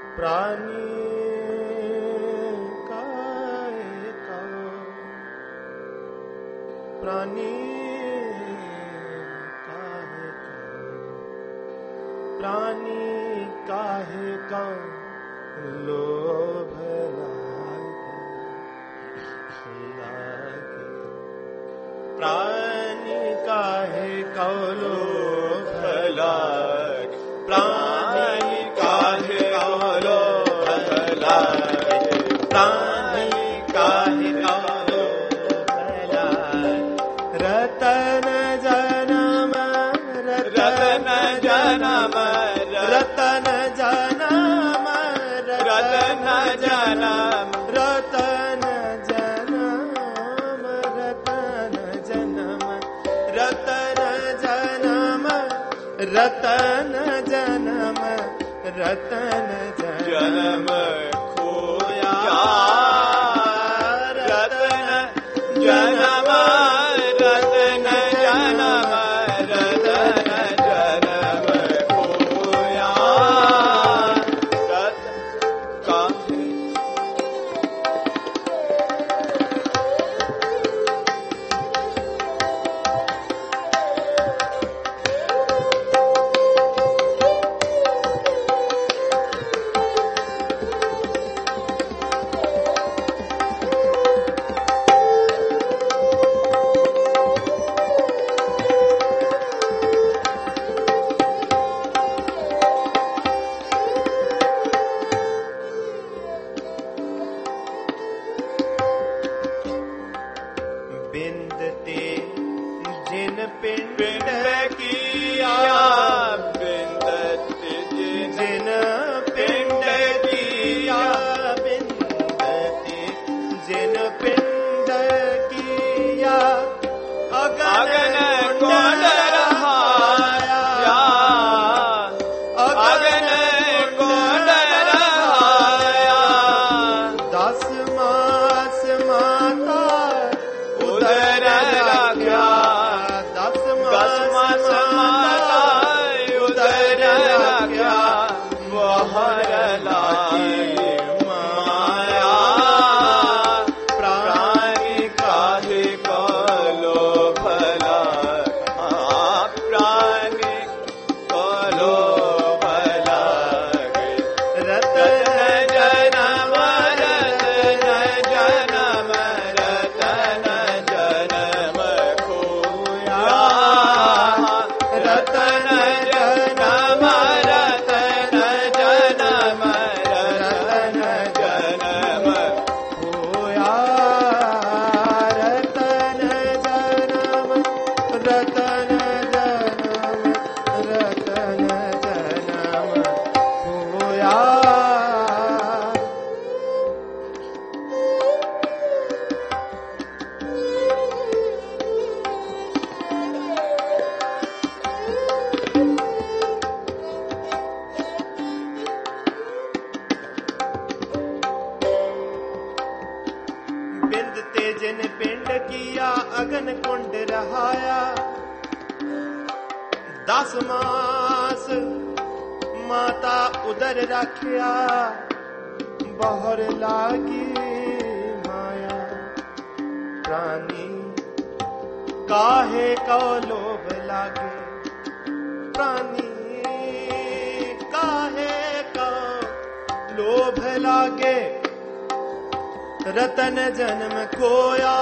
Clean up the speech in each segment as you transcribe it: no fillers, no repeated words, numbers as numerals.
प्राणी काहे कहो, प्राणी काहे कहो, प्राणी काहे कहो लोभ लागे, प्राणी काहे कहो लोभ लागे, प्राणी काहे कहो लोभ लागे, प्राणी काहे कहो लोभ लागे। रतन जन्म रतन जन्म रतन जन्म रतन जन्म रतन जन्म रतन जन्म रतन जन्म रतन जन्म रतन जन्म खोया, रतन जन्म रतन जन्म रतन जन्म खोया, रतन काहे बिंदते जिन पिंड किया, बिंदते जिन पिंड किया, बिंदते जिन पिंड किया, अगन कुंड रहाया, अगन कुंड रहाया, 10 मास माता उदर रखा, 10 मास माता उदर रखा, बहर लाई माया, प्राणी काहे कहो लोभ लागे, प्राणी कहो लोभ लागे। रतन जन्म रतन जन्म रतन जन्म खोया, रतन जन्म रतन जन्म रतन जन्म खोया, रतन जन्म रतन जन्म रतन जन्म खोया। बिंदते जिन पिंड किया, अगन कुंड रहाया, 10 मास माता उदर रखिया, बहर लागी माया, प्राणी काहे कहो लोभ लागे, प्राणी काहे कहो लोभ लागे। रतन जन्म खोया,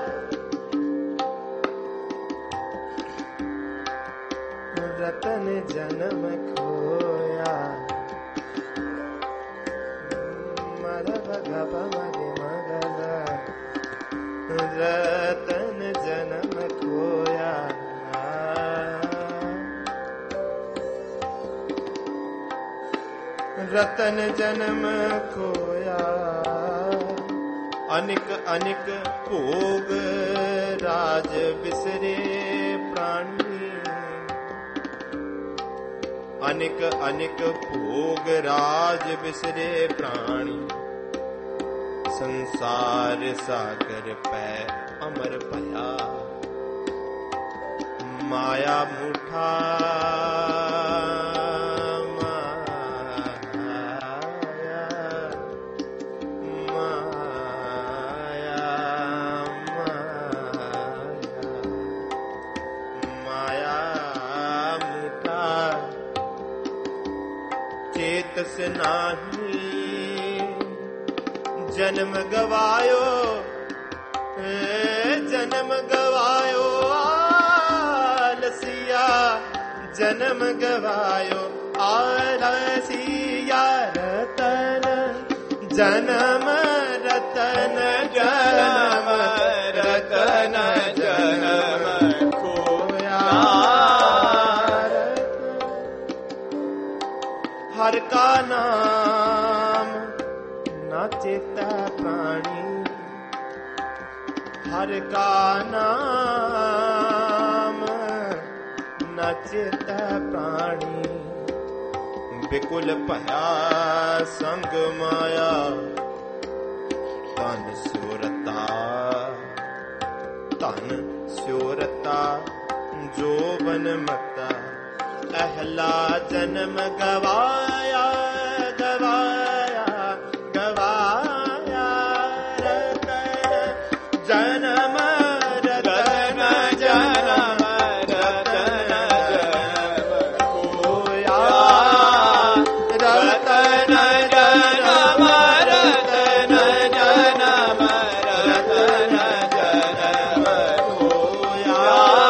रतन जन्म खोया, मरभ गप मरे मगला, रतन जन्म खोया, रतन जन्म खोया। अनिक अनिक भोग राज बिसरे प्राणी, अनिक अनिक भोग राज बिसरे प्राणी, संसार सागर पै अमर भया, माया मुठा माया चेतस नाही जन्म गवायो जन्म गवायो आलसिया जन्म गवायो आलसिया रतन जन्म रतन जन्म रतन जन्म खोया हर का नाम ना चेता प्राणी हर का नाम न चेता प्राणी बिकुल पया संग माया तन स्योरता जोबन मता अहला जन्म गवाया गवाया गवाया रतन जन्म रतन जन्म रतन जन्म खोया रतन जन्म रतन जन्म रतन जन्म खोया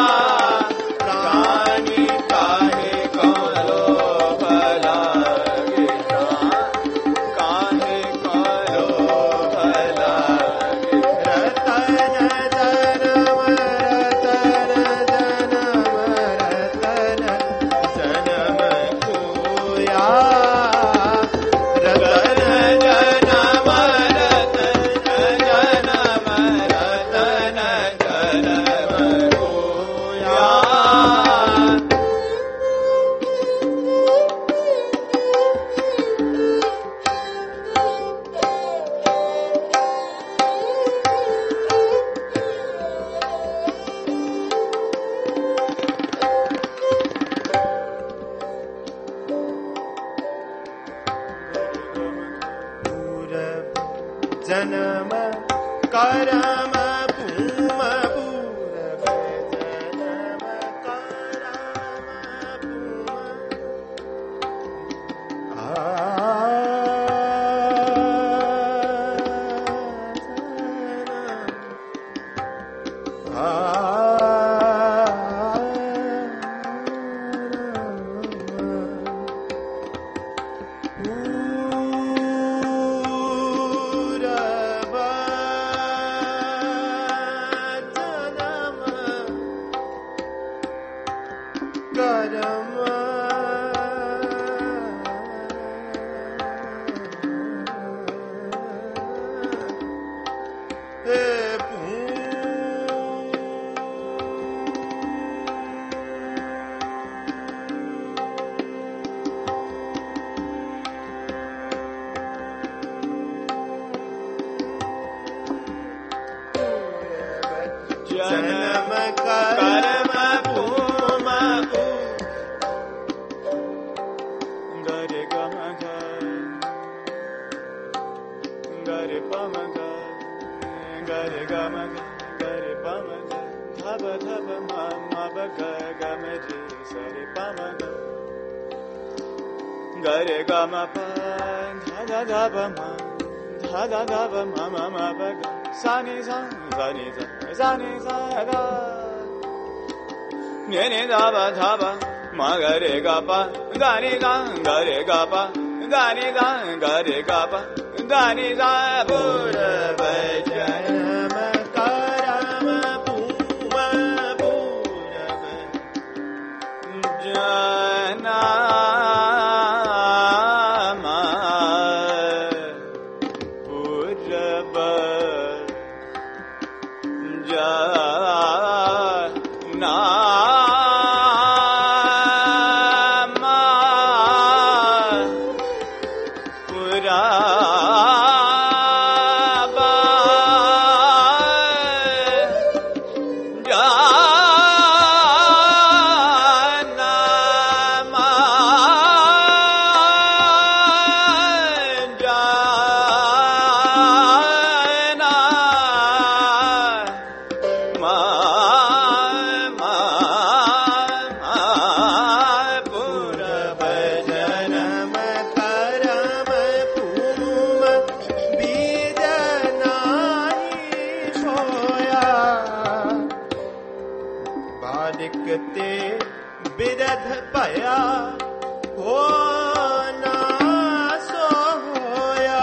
प्राणी काहे करो भला काहे करो भला रतन जन्म रतन जन्म रतन जन्म खोया रतन जन्म रतन जन्म रतन जन्म खोया जन्म करम भूम पूरब जन्म करम भूम जन्म कर्म भूम गरे गम गरे पम गरे गम गरे पम धब धब मम गम जी सरे पम गरे गम प ध धब म ध धब मम मम सानि सा सानि सा सानि सा गा ने धब धब म गरे ग प दानि गा गरे ग प दानि गा गरे ग प दानि सा पूरब जन्म करम भूम पूरब जन्म पूरब जन्म भया हो ना सो होया।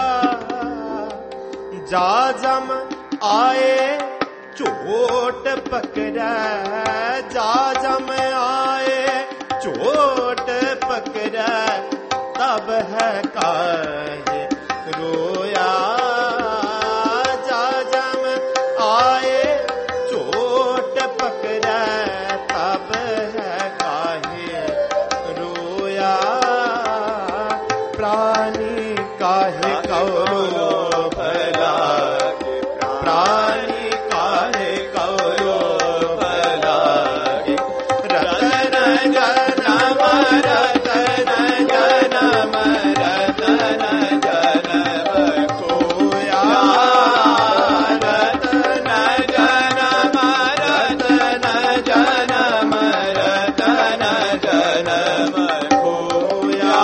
जा जम आए चोट पकड़े, जा जम आए चोट पकड़े, तब है काहे रोया। जा जम आए चोट पकड़े, तब है काहे रोया। प्राणी काहे करो भला, प्राणी काहे करो भला। रतन जनम रतन जनम रतन जनम खोया। रतन जनम रतन जनम रतन जनम खोया।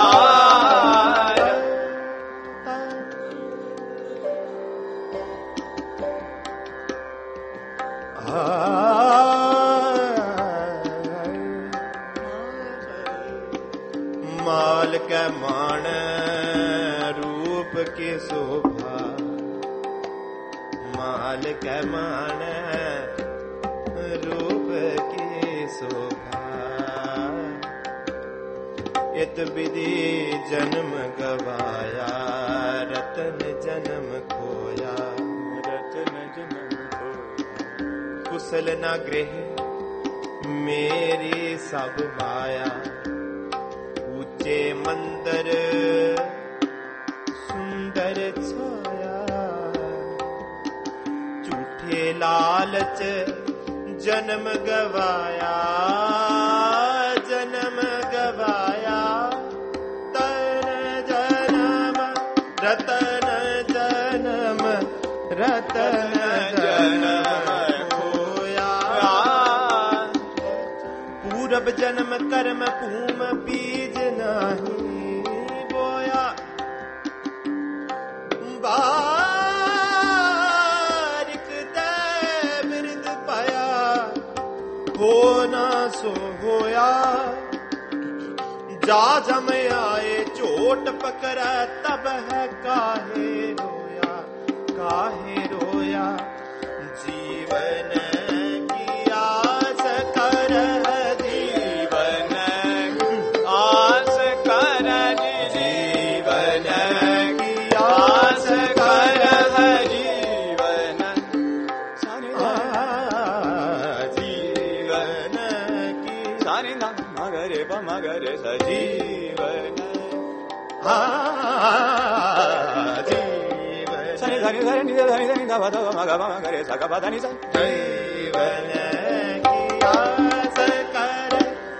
माल के मान रूप की शोभा, माल के मान रूप की शोभा। इत विधि जन्म गवाया, रतन जन्म खोया। रतन जन्म खोया। कुशल न गृह मेरी सब माया, ऊंचे मंदिर सुंदर छाया। झूठे लालच जन्म गवाया, जन्म गवाया। तन जन्म रतन जन्म रतन जन्म खोया। पूरब जन्म कर्म भूम बीज नहीं बोया, बारिक दे बिरद पाया, हो ना सो होया। जा जम आए चोट पकड़ा, तब है काहे रोया, काहे रोया। जीवन की आस कर, जीवन आस कर, जीवन की आस कर, जीवन जीवन की सानि धा मगरे प मगरे सजीवन। जीवन सनि धनि धनि नि धनि धनि ध ध मग मगरे स ग प ध नि स। जीवन की आस कर,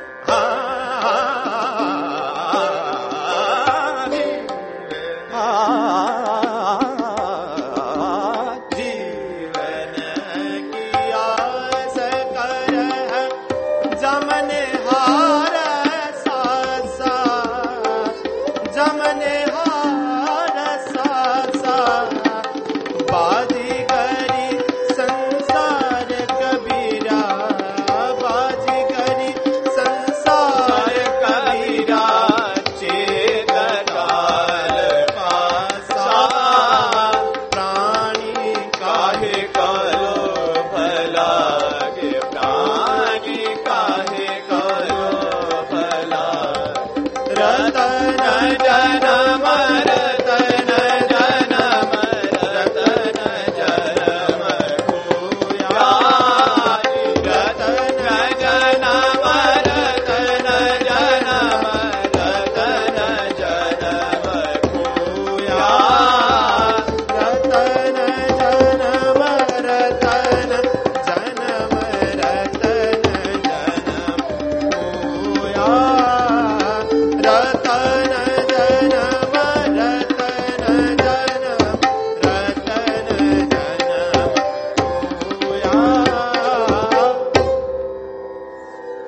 जीवन की आस कर। जमने हार सासा, जमने